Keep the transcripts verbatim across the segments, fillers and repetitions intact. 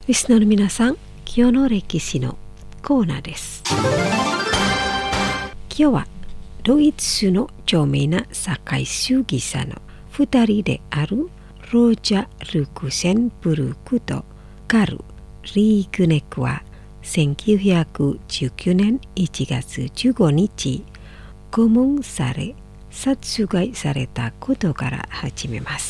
リスナーの皆さん、今日の歴史のコーナーです。今日はドイツの著名な社会主義者のふたりであるロジャー・ルクセンブルクとカル・リーグネクはせんきゅうひゃくじゅうきゅうねんいちがつじゅうごにち拷問され殺害されたことから始めます。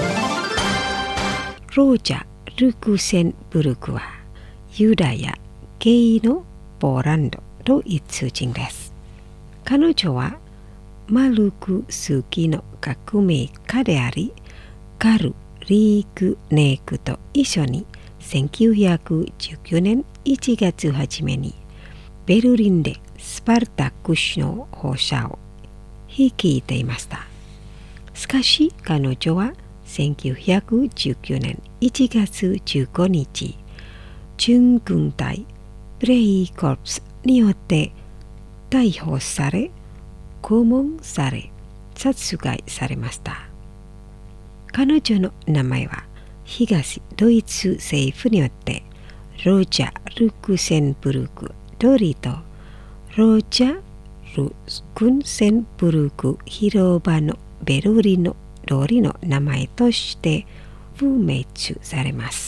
ロジャー・ルクセンブルクはユダヤ系のポーランドドイツ人です。彼女はマルクスキの革命家であり、カル・リーグネークと一緒にせんきゅうひゃくじゅうきゅうねんいちがつはじめにベルリンでスパルタクスの放射を率いていました。しかし彼女はせんきゅうひゃくじゅうきゅうねんいちがつじゅうごにち、準軍隊プレイコルプスによって逮捕され、拷問され、殺害されました。彼女の名前は東ドイツ政府によってロジャー・ルクセンブルク通りとロジャー・ルクセンブルク広場のベルリンの通りの名前として不滅されます。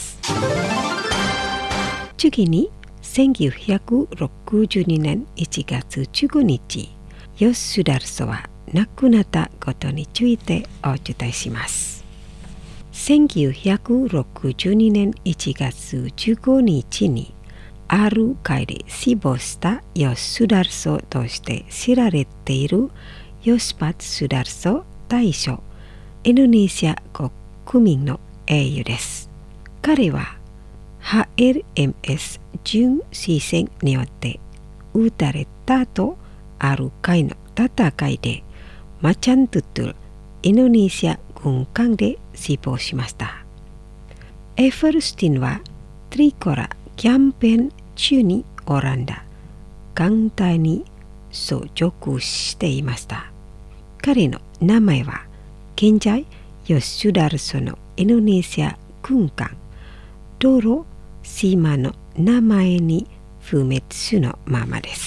次にせんきゅうひゃくろくじゅうにねんいちがつじゅうごにち、ヨスダルソは亡くなったことについてお伝えします。せんきゅうひゃくろくじゅうにねんいちがつじゅうごにちにある会で死亡したヨスダルソとして知られているヨスパツ・スダルソ大将、インドネシア国民の英雄です。彼は エイチエルエムエス 巡視船によって撃たれたとある海の戦いでマチャントゥトゥルインドネシア軍艦で死亡しました。エフェルスティンはトリコラキャンペーン中にオランダ艦隊に所属していました。彼の名前は現在ヨスダルソのインドネシア軍艦ドロ島の名前に不滅のままです。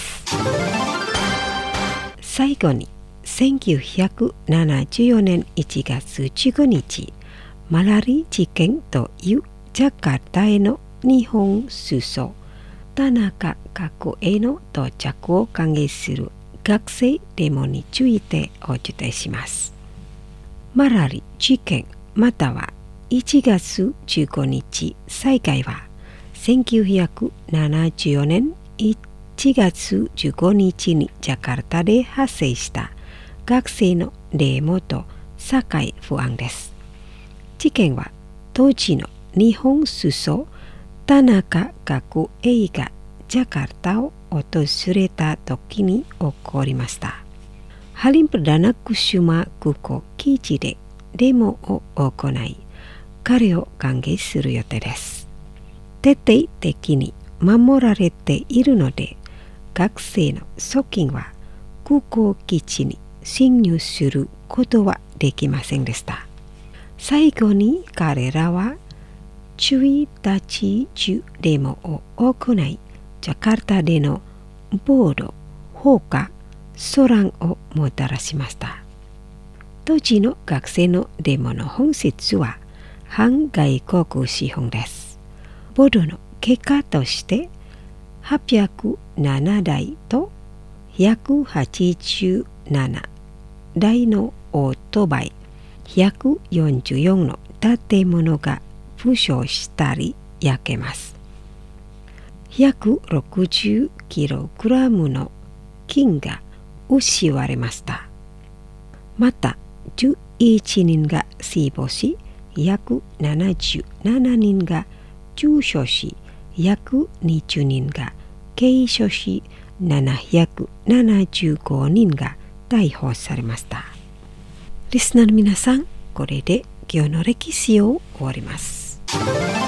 最後にせんきゅうひゃくななじゅうよねんいちがつじゅうごにち、マラリ事件というジャカルタへの日本首相田中角栄の到着を歓迎する学生デモについてお伝えします。マラリ事件またはいちがつじゅうごにち災害はせんきゅうひゃくななじゅうよねんいちがつじゅうごにちにジャカルタで発生した学生のデモと社会不安です。事件は当時の日本首相田中角栄がジャカルタを訪れた時に起こりました。ハリンプダナクシュマ空港基地でデモを行い、彼を歓迎する予定です。徹底的に守られているので、学生の側近は空港基地に侵入することはできませんでした。最後に彼らは注意立ち中デモを行い、ジャカルタでの暴動、放火、騒乱をもたらしました。当時の学生のデモの本質は反外国資本です。暴動の結果としてはっぴゃくななだいとひゃくはちじゅうななだいのオートバイ、ひゃくよんじゅうよんの建物が負傷したり焼けます。ひゃくろくじゅうキログラムの金が失われました。またじゅういちにんが死亡し、ひゃくななじゅうななにんが重傷し、ひゃくにじゅうにんが軽傷し、ななひゃくななじゅうごにんが逮捕されました。リスナーの皆さん、これで今日の歴史を終わります。